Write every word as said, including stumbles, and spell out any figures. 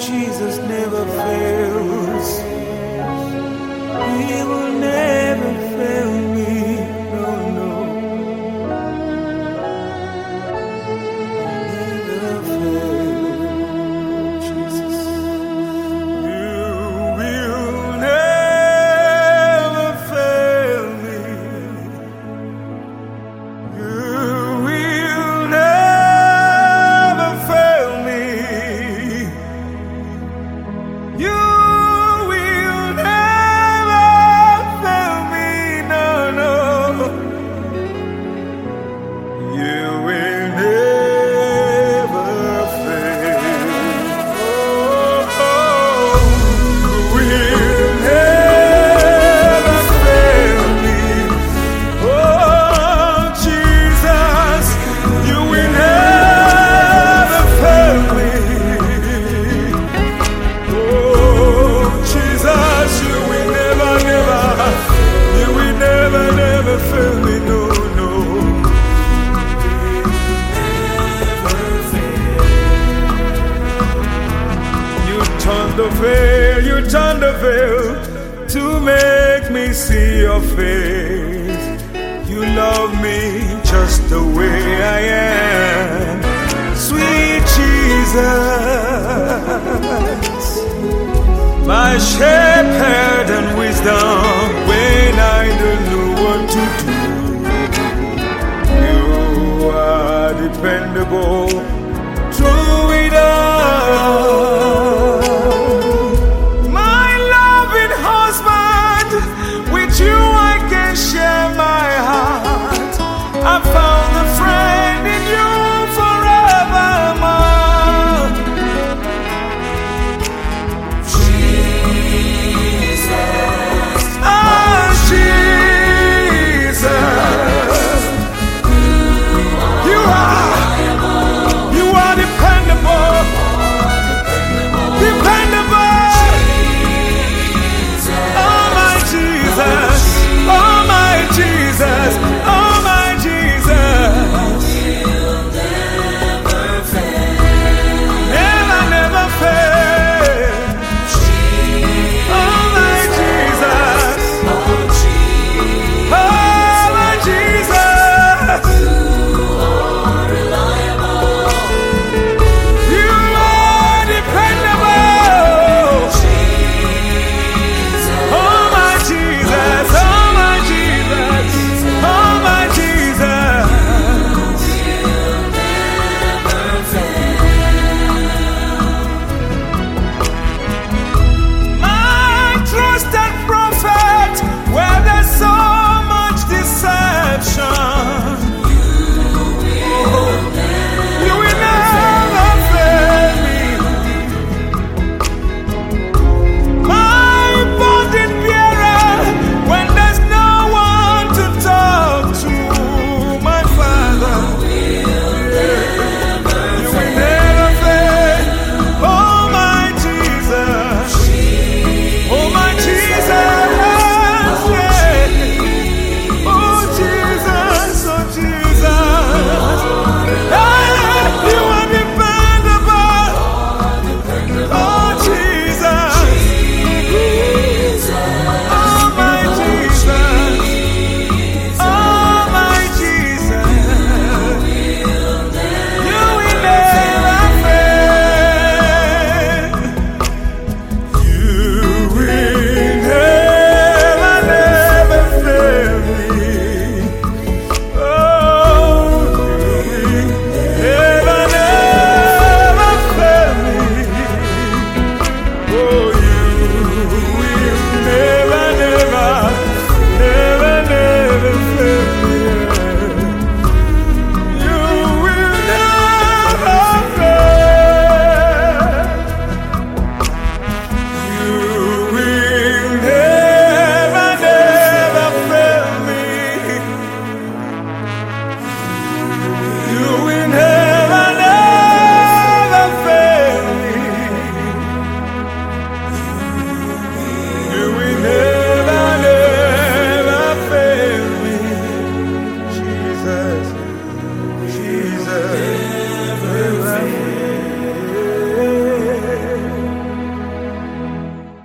Jesus never fails. He will never fail me. No, no. Never fail. Jesus. You will never fail me. You will never fail me. You will never fail me. No, no. You will never fail. Oh, oh. You will never fail me. Oh, Jesus, you will never fail me. Oh, Jesus, you will never, never, you will never, never fail me. No, no. You turn the veil, you turn the veil to make me see your face. You love me just the way I am, sweet Jesus, my shepherd and wisdom.